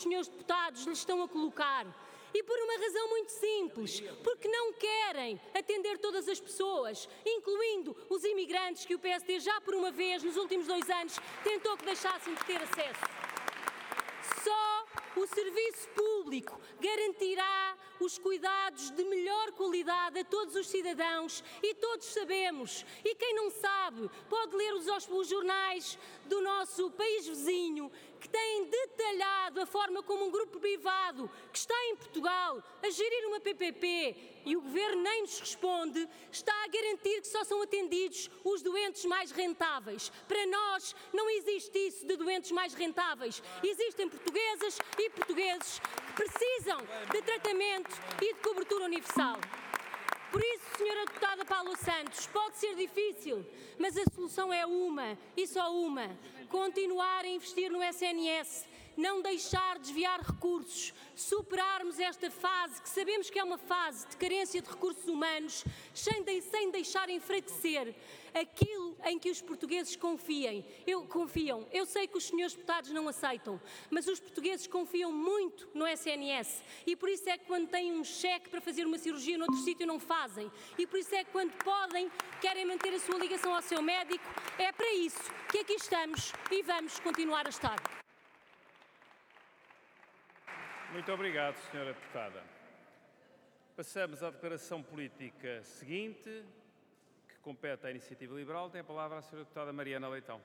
senhores deputados lhes estão a colocar. E por uma razão muito simples, porque não querem atender todas as pessoas, incluindo os imigrantes que o PSD já por uma vez, nos últimos 2 anos, tentou que deixassem de ter acesso. Só o serviço público garantirá os cuidados de melhor qualidade a todos os cidadãos e todos sabemos, e quem não sabe pode ler os jornais do nosso país vizinho, que têm detalhado a forma como um grupo privado que está em Portugal a gerir uma PPP e o Governo nem nos responde, está a garantir que só são atendidos os doentes mais rentáveis. Para nós não existe isso de doentes mais rentáveis. Existem portuguesas e portugueses que precisam de tratamento e de cobertura universal. Por isso, Sra. Deputada Paula Santos, pode ser difícil, mas a solução é uma e só uma: continuar a investir no SNS, não deixar desviar recursos, superarmos esta fase, que sabemos que é uma fase de carência de recursos humanos, sem deixar enfraquecer aquilo em que os portugueses confiam. Eu sei que os senhores deputados não aceitam, mas os portugueses confiam muito no SNS e por isso é que quando têm um cheque para fazer uma cirurgia noutro sítio não fazem. E por isso é que quando podem, querem manter a sua ligação ao seu médico. É para isso que aqui estamos e vamos continuar a estar. Muito obrigado, Sra. Deputada. Passamos à declaração política seguinte, que compete à Iniciativa Liberal. Tem a palavra a Sra. Deputada Mariana Leitão.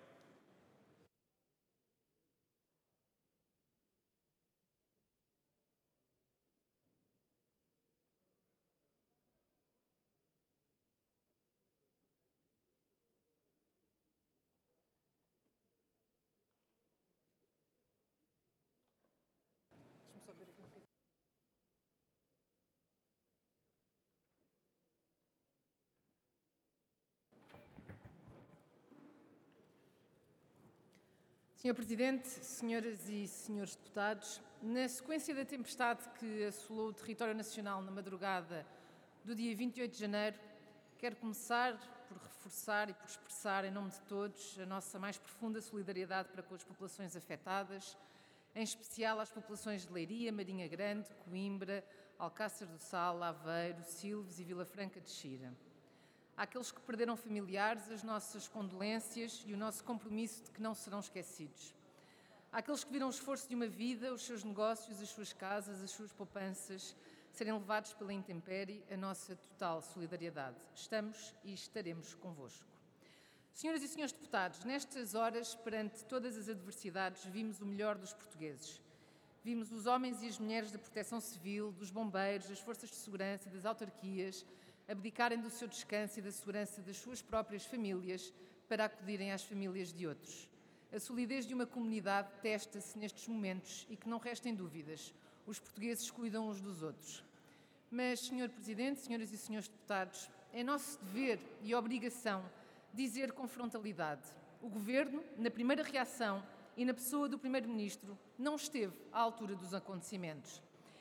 Sr. Presidente, senhoras e senhores deputados, na sequência da tempestade que assolou o território nacional na madrugada do dia 28 de janeiro, quero começar por reforçar e por expressar em nome de todos a nossa mais profunda solidariedade para com as populações afetadas, em especial às populações de Leiria, Marinha Grande, Coimbra, Alcácer do Sal, Aveiro, Silves e Vila Franca de Xira. Àqueles que perderam familiares, as nossas condolências e o nosso compromisso de que não serão esquecidos. Àqueles que viram o esforço de uma vida, os seus negócios, as suas casas, as suas poupanças serem levados pela intempérie, a nossa total solidariedade. Estamos e estaremos convosco. Senhoras e senhores deputados, nestas horas, perante todas as adversidades, vimos o melhor dos portugueses. Vimos os homens e as mulheres da Proteção Civil, dos bombeiros, das forças de segurança e das autarquias abdicarem do seu descanso e da segurança das suas próprias famílias para acudirem às famílias de outros. A solidez de uma comunidade testa-se nestes momentos e que não restem dúvidas, os portugueses cuidam uns dos outros. Mas, Sr. Presidente, senhoras e senhores deputados, é nosso dever e obrigação dizer com frontalidade: o Governo, na primeira reação e na pessoa do Primeiro-Ministro, não esteve à altura dos acontecimentos.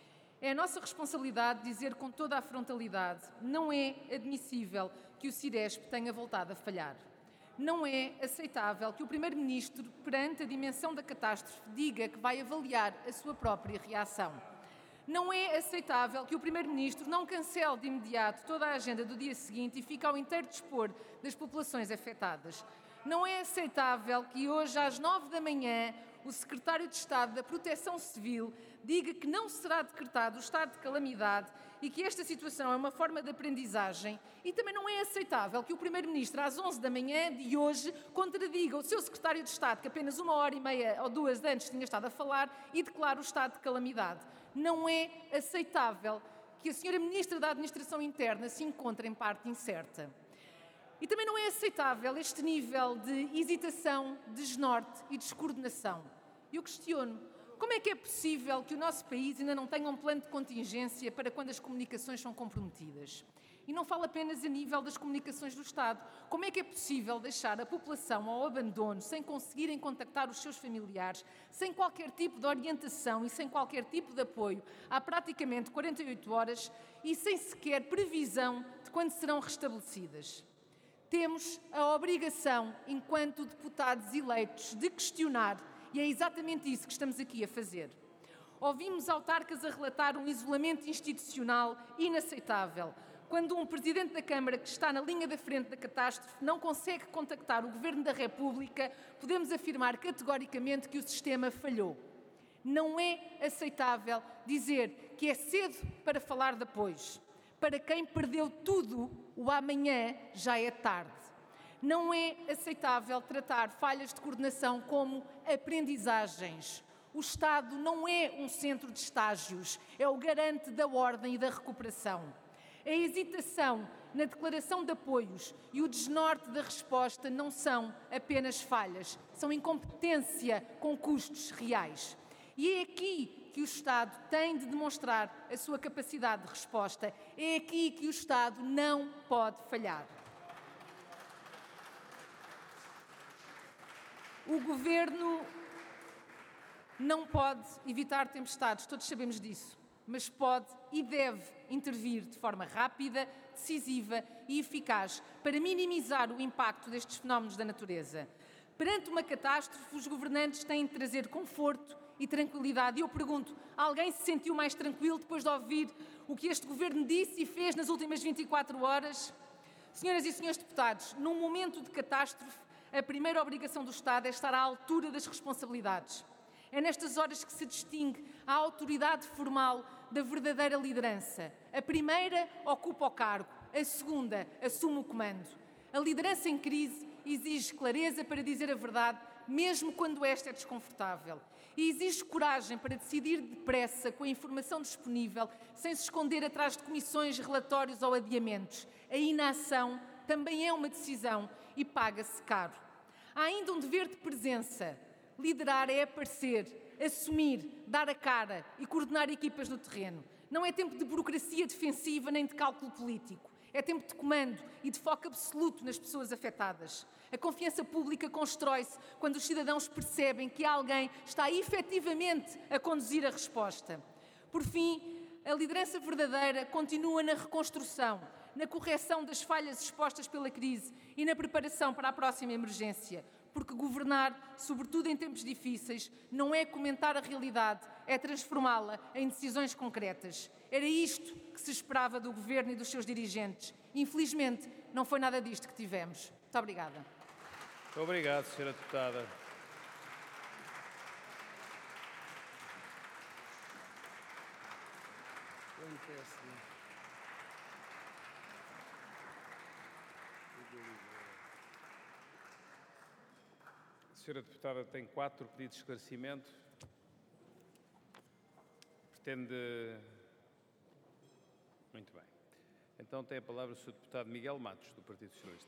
É a nossa responsabilidade dizer com toda a frontalidade: não é admissível que o Ciresp tenha voltado a falhar. Não é aceitável que o Primeiro-Ministro, perante a dimensão da catástrofe, diga que vai avaliar a sua própria reação. Não é aceitável que o Primeiro-Ministro não cancele de imediato toda a agenda do dia seguinte e fique ao inteiro dispor das populações afetadas. Não é aceitável que hoje, às 9 da manhã, o Secretário de Estado da Proteção Civil diga que não será decretado o estado de calamidade e que esta situação é uma forma de aprendizagem. E também não é aceitável que o Primeiro-Ministro, às 11 da manhã de hoje, contradiga o seu Secretário de Estado, que apenas 1h30 ou 2 antes tinha estado a falar, e declare o estado de calamidade. Não é aceitável que a Sra. Ministra da Administração Interna se encontre em parte incerta. E também não é aceitável este nível de hesitação, desnorte e descoordenação. Eu questiono: como é que é possível que o nosso país ainda não tenha um plano de contingência para quando as comunicações são comprometidas? E não falo apenas a nível das comunicações do Estado. Como é que é possível deixar a população ao abandono, sem conseguirem contactar os seus familiares, sem qualquer tipo de orientação e sem qualquer tipo de apoio, há praticamente 48 horas e sem sequer previsão de quando serão restabelecidas? Temos a obrigação, enquanto deputados eleitos, de questionar, e é exatamente isso que estamos aqui a fazer. Ouvimos autarcas a relatar um isolamento institucional inaceitável. Quando um Presidente da Câmara que está na linha da frente da catástrofe não consegue contactar o Governo da República, podemos afirmar categoricamente que o sistema falhou. Não é aceitável dizer que é cedo para falar depois. Para quem perdeu tudo, o amanhã já é tarde. Não é aceitável tratar falhas de coordenação como aprendizagens. O Estado não é um centro de estágios, é o garante da ordem e da recuperação. A hesitação na declaração de apoios e o desnorte da resposta não são apenas falhas, são incompetência com custos reais. E é aqui que o Estado tem de demonstrar a sua capacidade de resposta. É aqui que o Estado não pode falhar. O Governo não pode evitar tempestades, todos sabemos disso, mas pode e deve intervir de forma rápida, decisiva e eficaz para minimizar o impacto destes fenómenos da natureza. Perante uma catástrofe, os governantes têm de trazer conforto e tranquilidade. E eu pergunto, alguém se sentiu mais tranquilo depois de ouvir o que este Governo disse e fez nas últimas 24 horas? Senhoras e senhores deputados, num momento de catástrofe, a primeira obrigação do Estado é estar à altura das responsabilidades. É nestas horas que se distingue a autoridade formal da verdadeira liderança. A primeira ocupa o cargo, a segunda assume o comando. A liderança em crise exige clareza para dizer a verdade, mesmo quando esta é desconfortável. E exige coragem para decidir depressa com a informação disponível, sem se esconder atrás de comissões, relatórios ou adiamentos. A inação também é uma decisão e paga-se caro. Há ainda um dever de presença. Liderar é aparecer, assumir, dar a cara e coordenar equipas no terreno. Não é tempo de burocracia defensiva nem de cálculo político. É tempo de comando e de foco absoluto nas pessoas afetadas. A confiança pública constrói-se quando os cidadãos percebem que alguém está efetivamente a conduzir a resposta. Por fim, a liderança verdadeira continua na reconstrução, na correção das falhas expostas pela crise e na preparação para a próxima emergência. Porque governar, sobretudo em tempos difíceis, não é comentar a realidade, é transformá-la em decisões concretas. Era isto que se esperava do Governo e dos seus dirigentes. Infelizmente, não foi nada disto que tivemos. Muito obrigada. Muito obrigado, Sra. Deputada. A Sra. Deputada tem 4 pedidos de esclarecimento. Pretende... Muito bem. Então tem a palavra o Sr. Deputado Miguel Matos, do Partido Socialista.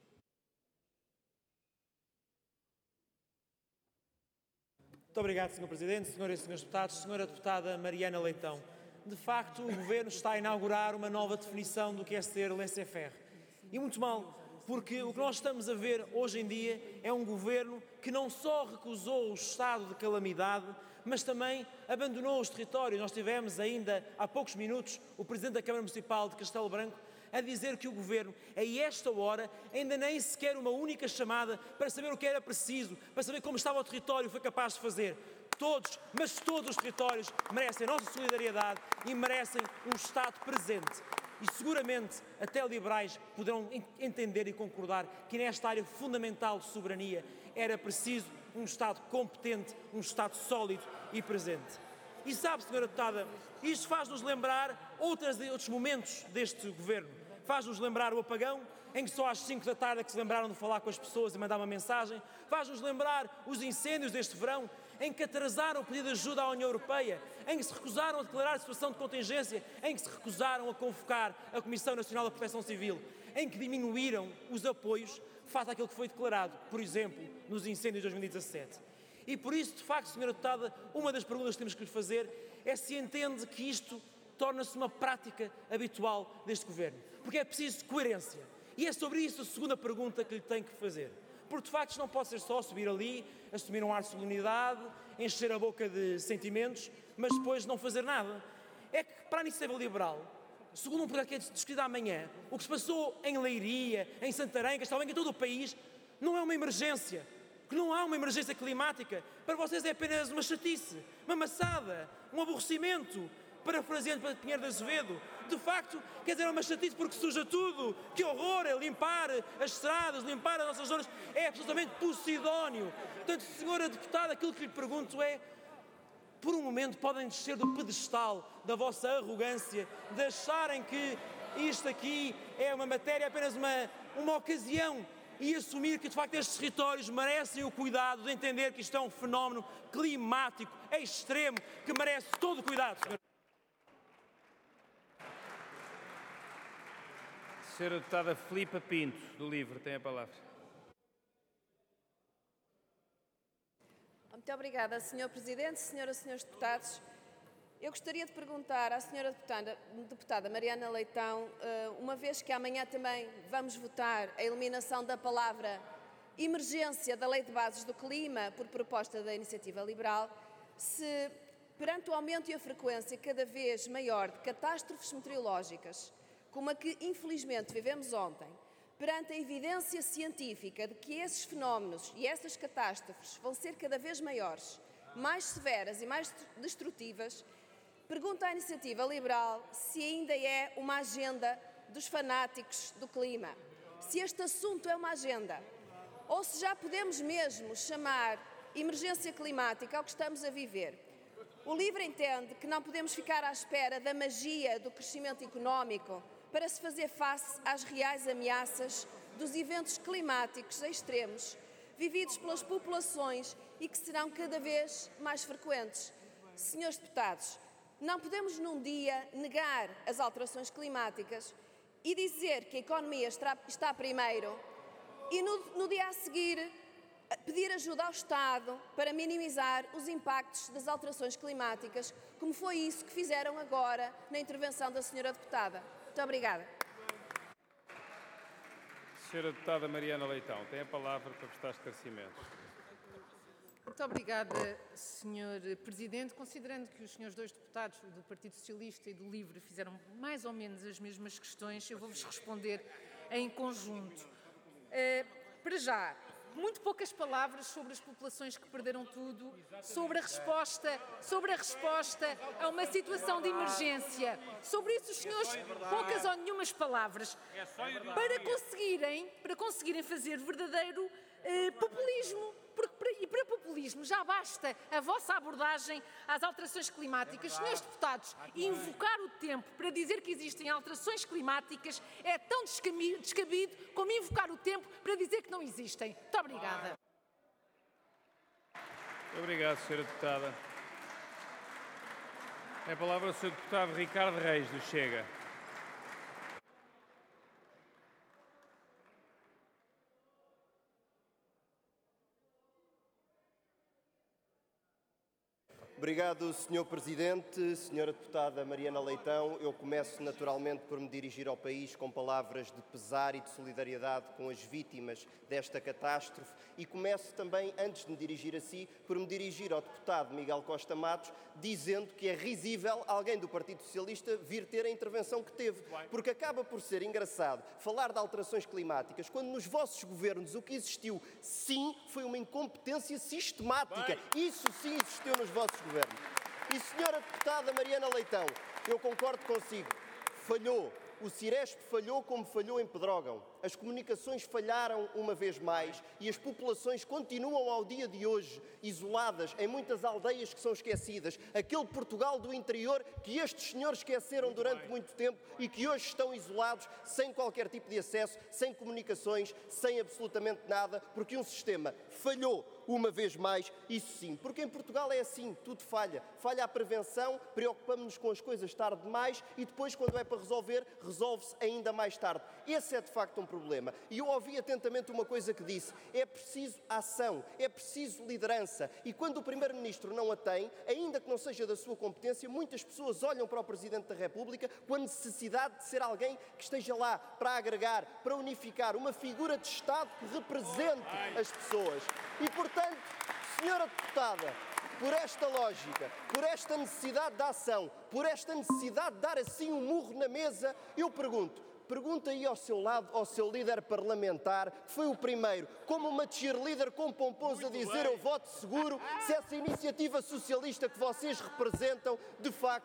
Muito obrigado, Sr. Presidente, Senhoras e Senhores Deputados, Sra. Deputada Mariana Leitão. De facto, o Governo está a inaugurar uma nova definição do que é ser laissez-faire. E muito mal, porque o que nós estamos a ver hoje em dia é um Governo que não só recusou o estado de calamidade, mas também abandonou os territórios. Nós tivemos ainda há poucos minutos o Presidente da Câmara Municipal de Castelo Branco a dizer que o Governo, a esta hora, ainda nem sequer uma única chamada para saber o que era preciso, para saber como estava o território, foi capaz de fazer. Todos, mas todos os territórios merecem a nossa solidariedade e merecem um Estado presente. E seguramente até liberais poderão entender e concordar que nesta área fundamental de soberania era preciso um Estado competente, um Estado sólido e presente. E sabe, Sra. Deputada, isto faz-nos lembrar outros momentos deste Governo. Faz-nos lembrar o apagão, em que só às 5 da tarde é que se lembraram de falar com as pessoas e mandar uma mensagem. Faz-nos lembrar os incêndios deste verão, em que atrasaram o pedido de ajuda à União Europeia, em que se recusaram a declarar a situação de contingência, em que se recusaram a convocar a Comissão Nacional da Proteção Civil, em que diminuíram os apoios face àquilo que foi declarado, por exemplo, nos incêndios de 2017. E por isso, de facto, Sra. Deputada, uma das perguntas que temos que lhe fazer é se entende que isto torna-se uma prática habitual deste Governo. Porque é preciso coerência. E é sobre isso a segunda pergunta que lhe tenho que fazer. Porque, de facto, isto não pode ser só subir ali, assumir um ar de solenidade, encher a boca de sentimentos, mas depois não fazer nada. É que, para a Iniciativa Liberal, segundo um projeto que é discutido amanhã, o que se passou em Leiria, em Santarém, em Castelo Branco, em todo o país, não é uma emergência. que não há uma emergência climática, para vocês é apenas uma chatice, uma maçada, um aborrecimento, parafraseando para Pinheiro de Azevedo. De facto, quer dizer, é uma chatice porque suja tudo. Que horror! É limpar as estradas, limpar as nossas zonas, é absolutamente posidónio. Portanto, senhora deputada, aquilo que lhe pergunto é, por um momento podem descer do pedestal da vossa arrogância, de acharem que isto aqui é uma matéria, apenas uma ocasião, e assumir que de facto estes territórios merecem o cuidado de entender que isto é um fenómeno climático extremo que merece todo o cuidado, senhor. Senhora deputada Filipa Pinto, do LIVRE, tem a palavra. Muito obrigada, Sr. Presidente, senhoras e senhores deputados. Eu gostaria de perguntar à senhora deputada Mariana Leitão, uma vez que amanhã também vamos votar a eliminação da palavra emergência da Lei de Bases do Clima por proposta da Iniciativa Liberal, se perante o aumento e a frequência cada vez maior de catástrofes meteorológicas, como a que infelizmente vivemos ontem, perante a evidência científica de que esses fenómenos e essas catástrofes vão ser cada vez maiores, mais severas e mais destrutivas, pergunto à Iniciativa Liberal se ainda é uma agenda dos fanáticos do clima, se este assunto é uma agenda, ou se já podemos mesmo chamar emergência climática ao que estamos a viver. O LIVRE entende que não podemos ficar à espera da magia do crescimento económico para se fazer face às reais ameaças dos eventos climáticos extremos vividos pelas populações e que serão cada vez mais frequentes. Senhores deputados, não podemos num dia negar as alterações climáticas e dizer que a economia está primeiro e no dia a seguir pedir ajuda ao Estado para minimizar os impactos das alterações climáticas, como foi isso que fizeram agora na intervenção da senhora deputada. Muito obrigada. Senhora deputada Mariana Leitão, tem a palavra para prestar esclarecimentos. Muito obrigada, Sr. Presidente. Considerando que os senhores dois deputados do Partido Socialista e do LIVRE fizeram mais ou menos as mesmas questões, eu vou-vos responder em conjunto. Para já, muito poucas palavras sobre as populações que perderam tudo, sobre a resposta a uma situação de emergência. Sobre isso, os senhores, poucas ou nenhumas palavras, para conseguirem fazer verdadeiro populismo. E para populismo já basta a vossa abordagem às alterações climáticas. Senhores deputados, invocar o tempo para dizer que existem alterações climáticas é tão descabido como invocar o tempo para dizer que não existem. Muito obrigada. Obrigado, senhora deputada. Tem a palavra o senhor deputado Ricardo Reis, do Chega. Obrigado, Sr. Presidente. Senhora deputada Mariana Leitão, eu começo naturalmente por me dirigir ao país com palavras de pesar e de solidariedade com as vítimas desta catástrofe e começo também, antes de me dirigir a si, por me dirigir ao deputado Miguel Costa Matos, dizendo que é risível alguém do Partido Socialista vir ter a intervenção que teve, porque acaba por ser engraçado falar de alterações climáticas quando nos vossos governos o que existiu, sim, foi uma incompetência sistemática. Isso sim existiu nos vossos governos. E, senhora deputada Mariana Leitão, eu concordo consigo, falhou. O Ciresp falhou como falhou em Pedrógão. As comunicações falharam uma vez mais e as populações continuam ao dia de hoje isoladas em muitas aldeias que são esquecidas. Aquele Portugal do interior que estes senhores esqueceram durante muito tempo e que hoje estão isolados, sem qualquer tipo de acesso, sem comunicações, sem absolutamente nada, porque um sistema falhou uma vez mais, isso sim. Porque em Portugal é assim, tudo falha. Falha a prevenção, preocupamos-nos com as coisas tarde demais e depois, quando é para resolver, resolve-se ainda mais tarde. Esse é de facto um problema. E eu ouvi atentamente uma coisa que disse: é preciso ação, é preciso liderança. E quando o Primeiro-Ministro não a tem, ainda que não seja da sua competência, muitas pessoas olham para o Presidente da República com a necessidade de ser alguém que esteja lá para agregar, para unificar, uma figura de Estado que represente as pessoas. E, portanto, senhora deputada, por esta lógica, por esta necessidade de ação, por esta necessidade de dar assim um murro na mesa, eu pergunto, Pergunta aí ao seu lado, ao seu líder parlamentar, que foi o primeiro, como uma cheerleader com pompons a dizer eu voto seguro, se essa iniciativa socialista que vocês representam, de facto,